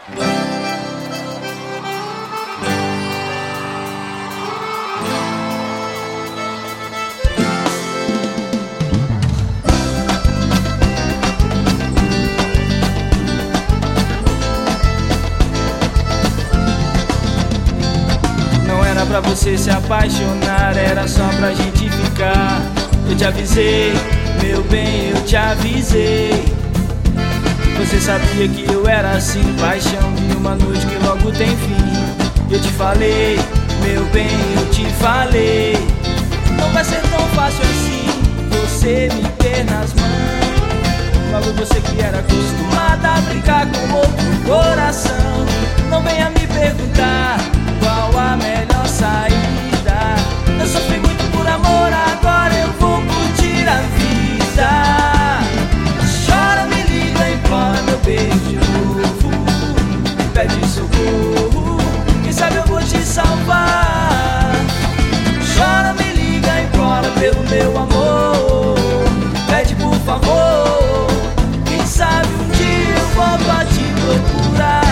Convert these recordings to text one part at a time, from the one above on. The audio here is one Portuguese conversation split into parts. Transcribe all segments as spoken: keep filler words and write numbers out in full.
Pra você se apaixonar, era só pra gente ficar. Eu te avisei, meu bem, eu te avisei. Você sabia que eu era assim, paixão de uma noite que logo tem fim. Eu te falei, meu bem, eu te falei. Não vai ser tão fácil assim você me ter nas mãos. Logo você que era acostumada a brincar com outro coração. Não venha me perguntar qual a melhor saída. Eu sofri muito por amor, agora eu vou curtir a vida. Chora, me liga, implora meu beijo de novo. Pede socorro, quem sabe eu vou te salvar. Chora, me liga, implora pelo meu amor. Pede por favor, quem sabe um dia eu volto a te procurar.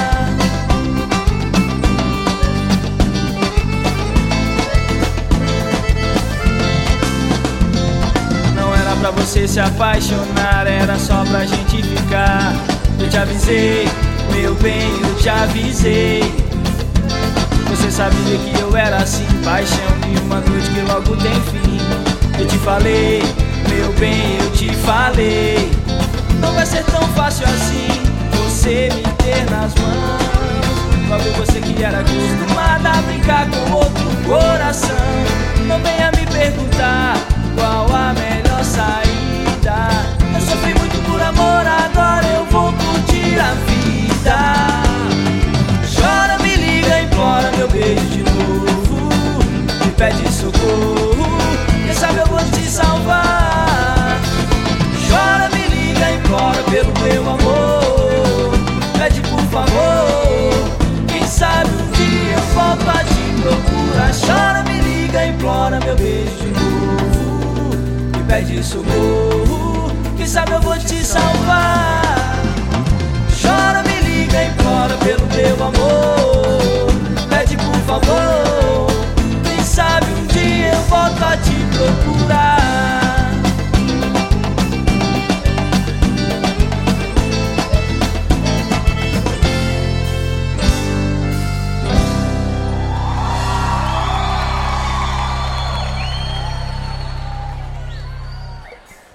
Pra você se apaixonar, era só pra gente ficar. Eu te avisei, meu bem, eu te avisei. Você sabia que eu era assim, paixão de uma noite que logo tem fim. Eu te falei, meu bem, eu te falei. Não vai ser tão fácil assim você me ter nas mãos. Logo você que era acostumada a brincar com outro coração. Não venha me perguntar qual a melhor saída. Eu sofri muito por amor, agora eu vou curtir a vida. Chora, me liga, implora meu beijo de novo. Me pede socorro, quem sabe eu vou te salvar. Chora, me liga, implora pelo meu amor. Pede por favor, quem sabe um dia eu volto a te procurar. Chora, me liga, implora meu beijo de novo. Pede socorro, quem sabe eu vou te salvar. Chora, me liga, implora pelo meu amor.